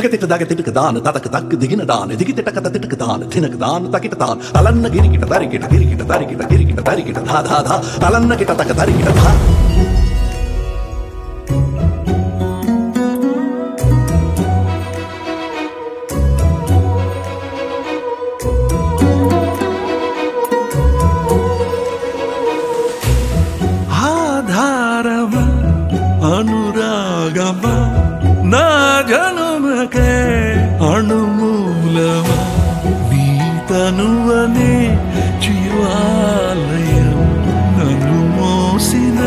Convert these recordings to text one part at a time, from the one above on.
తగతిక దగతిక దాన తతక తక్కు దిగిన దాన దిగితిటక తిటక దాన తినక దాన తకిట తాన్ తలన్న గిరికిట తరికిట గిరికిట తరికిట గిరికిట తరికిట ధా ధా ధా తలన్న కిట తక తరికిట ధా ఆధారమా అనురాగమా నా జనుమకే అణుమూలమా నీ తనువనే జీవాలయం నన్ను మోసిన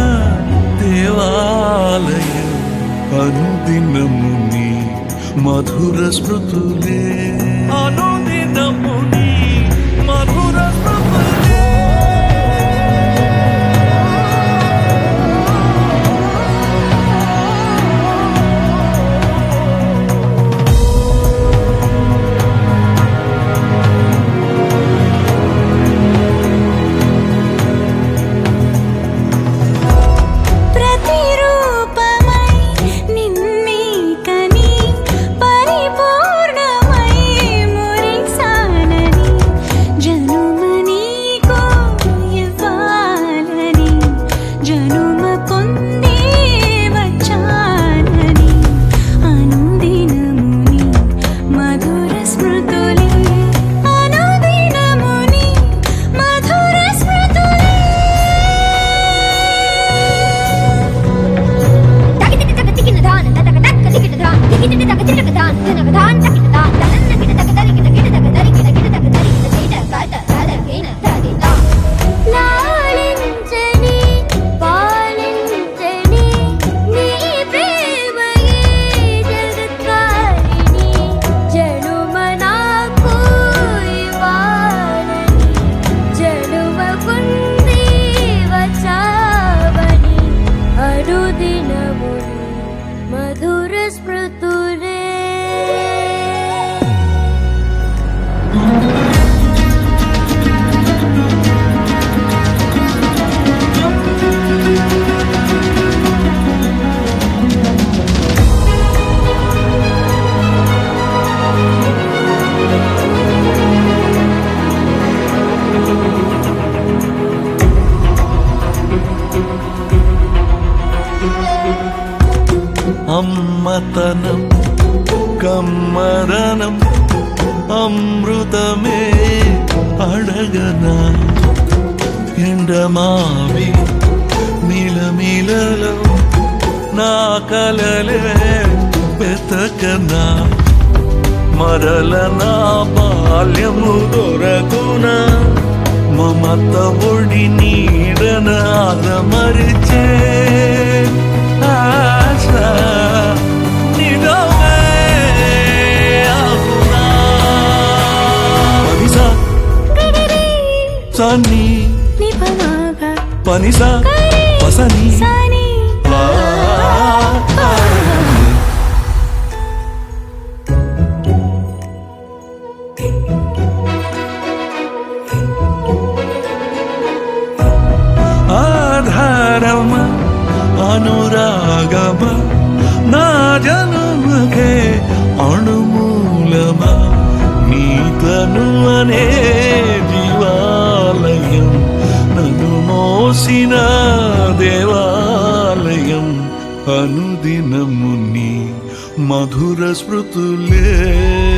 దేవాలయం అనుదినము నీ మధుర స్మృతులే అనుదినము నీ మధుర స్మృతులే మధుర స్మృతులే అమ్మతనం కమ్మదనం అమృతమే అడగనా ఎండమావి మిలమిలలో నా కలలే వెతకనా మరల నా బాల్యము దొరకునా మమత ఒడి నీడన ఆదమరిచే సని పనిసా పసని ఆధారమా అనురాగమా నా జనుమకే అణుమూలమా నీ తనువనే జీవాలయం నన్ను మోసిన దేవాలయం అనుదినము నీ మధుర స్మృతులే